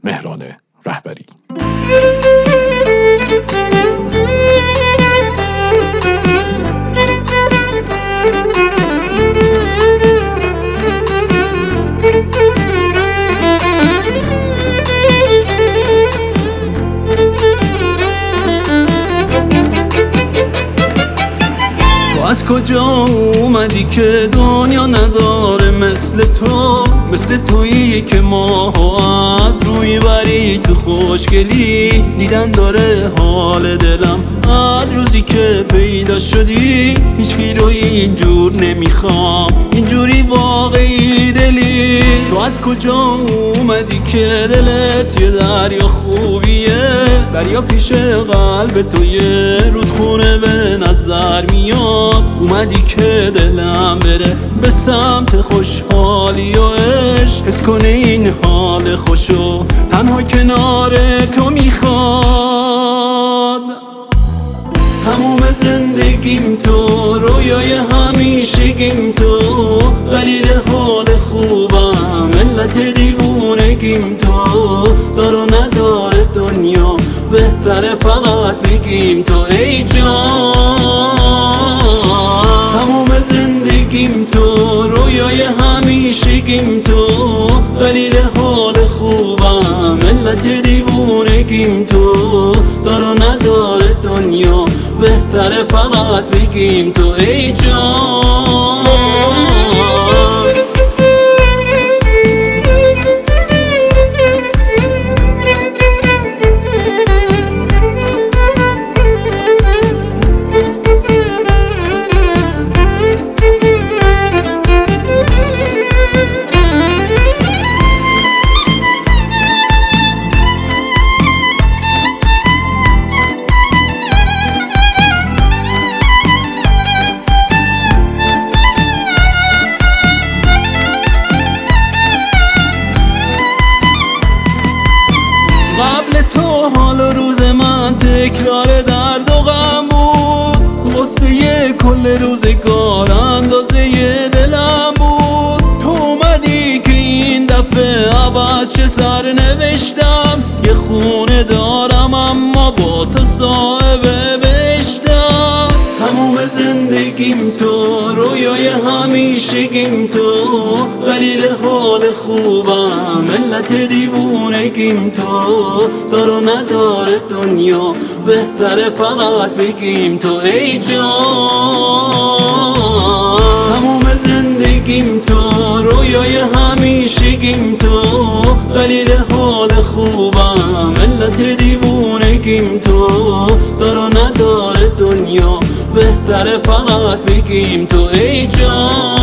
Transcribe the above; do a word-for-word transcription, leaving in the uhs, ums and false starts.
مهران رهبری. از کجا اومدی که دنیا نداره مثل تو، مثل تویی که ماهو از روی بری تو خوشگلی. دیدن داره حال دلم از روزی که پیدا شدی، هیچکی رو اینجور نمیخوام، اینجوری واقعی دلی. تو از کجا اومدی که دلت یه دریا خوبیه، دریا پیش قلب تو یه رودخونه به نظر میاد. اومدی که دلم بره به سمت خوشحالی و عشق، حس کنه این حال خوشو تنها کنار تو میخواد. تموم زندگیم تو، رویای همیشگیم تو، دلیل حال خوبم علت دیوونگیم تو. دار و نداره دنیا، بهتره فقط بگیم تو ای جان. تموم زندگیم تو، رویای همیشگیم تو، دلیل حال خوبم علت دیوونگیم تو. دار و نداره دنیا، بهتره فقط بگیم تو ای جان. قبل تو حال و روز من تکرار درد و غم بود، غصه کل روزگار اندازه دلم بود. تو اومدی که این دفعه عوض چه سر نوشتم، یه خونه دارم اما با تو صاحب بهشتم. تموم زندگیم تو، رویای همیشگیم تو، دلیل حال خوبم علت دیوونگیم تو. دار و نداره دنیا، بهتره فقط بگیم تو ای جان. تموم زندگیم تو، رویای همیشگیم تو، دلیل حال خوبم علت دیوونگیم تو. دار و نداره دنیا، بهتره فقط بگیم تو ای جان.